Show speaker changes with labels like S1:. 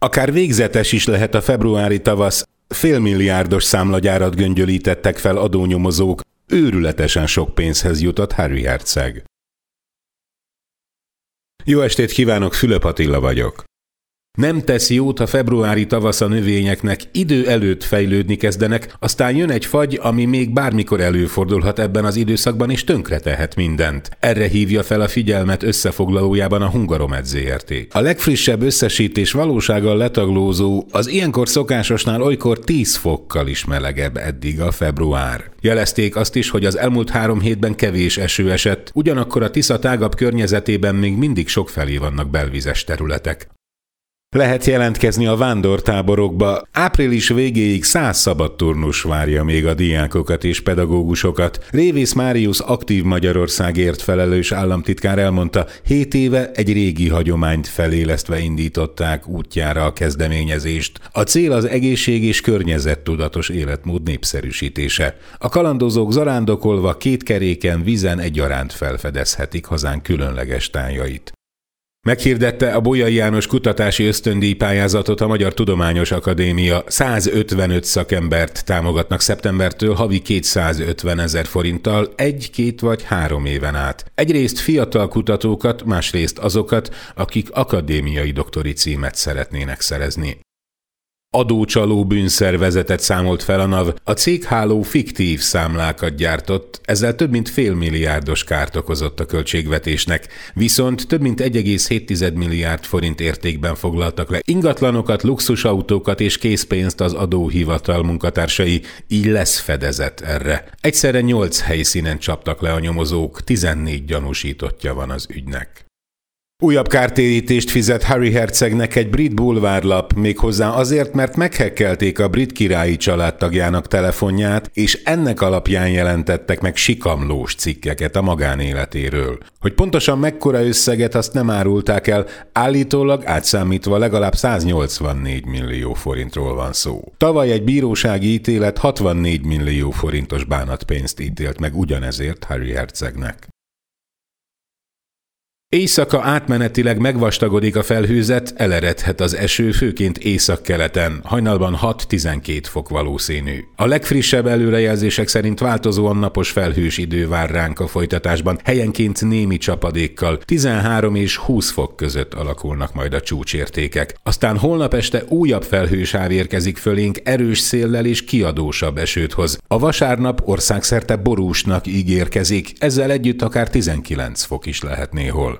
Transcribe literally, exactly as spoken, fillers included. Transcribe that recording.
S1: Akár végzetes is lehet a februári tavasz, félmilliárdos számlagyárat göngyölítettek fel adónyomozók, őrületesen sok pénzhez jutott Harry herceg. Jó estét kívánok, Fülöp Attila vagyok. Nem tesz jót a februári tavasz a növényeknek, idő előtt fejlődni kezdenek, aztán jön egy fagy, ami még bármikor előfordulhat ebben az időszakban, és tönkretehet mindent. Erre hívja fel a figyelmet összefoglalójában a Hungaromed zé er té. A legfrissebb összesítés valósággal letaglózó, az ilyenkor szokásosnál olykor tíz fokkal is melegebb eddig a február. Jelezték azt is, hogy az elmúlt három hétben kevés eső esett, ugyanakkor a Tisza tágabb környezetében még mindig sokfelé vannak belvizes területek. Lehet jelentkezni a vándortáborokba. Április végéig száz szabadturnus várja még a diákokat és pedagógusokat. Révész Máriusz Aktív Magyarországért felelős államtitkár elmondta, hét éve egy régi hagyományt felélesztve indították útjára a kezdeményezést. A cél az egészség és környezettudatos életmód népszerűsítése. A kalandozók zarándokolva két keréken, vízen egyaránt felfedezhetik hazánk különleges tájait. Meghirdette a Bolyai János kutatási ösztöndíj pályázatot a Magyar Tudományos Akadémia. százötvenöt szakembert támogatnak szeptembertől havi kétszázötven ezer forinttal egy, két vagy három éven át. Egyrészt fiatal kutatókat, másrészt azokat, akik akadémiai doktori címet szeretnének szerezni. Adócsaló bűnszervezetet számolt fel a NAV, a cégháló fiktív számlákat gyártott, ezzel több mint félmilliárdos kárt okozott a költségvetésnek, viszont több mint egy egész hét milliárd forint értékben foglaltak le ingatlanokat, luxusautókat és készpénzt az adóhivatal munkatársai, így lesz fedezet erre. Egyszerre nyolc helyszínen csaptak le a nyomozók, tizennégy gyanúsítottja van az ügynek. Újabb kártérítést fizet Harry hercegnek egy brit bulvárlap, méghozzá azért, mert meghekkelték a brit királyi családtagjának telefonját, és ennek alapján jelentettek meg sikamlós cikkeket a magánéletéről. Hogy pontosan mekkora összeget, azt nem árulták el, állítólag átszámítva legalább száznyolcvannégy millió forintról van szó. Tavaly egy bírósági ítélet hatvannégy millió forintos bánatpénzt ítélt meg ugyanezért Harry hercegnek. Éjszaka átmenetileg megvastagodik a felhőzet, eleredhet az eső, főként északkeleten, hajnalban hat-tizenkét fok valószínű. A legfrissebb előrejelzések szerint változóan napos felhős idő vár ránk a folytatásban, helyenként némi csapadékkal, tizenhárom és húsz fok között alakulnak majd a csúcsértékek. Aztán holnap este újabb felhős áv érkezik fölénk, erős széllel és kiadósabb esőt hoz. A vasárnap országszerte borúsnak ígérkezik, ezzel együtt akár tizenkilenc fok is lehet néhol.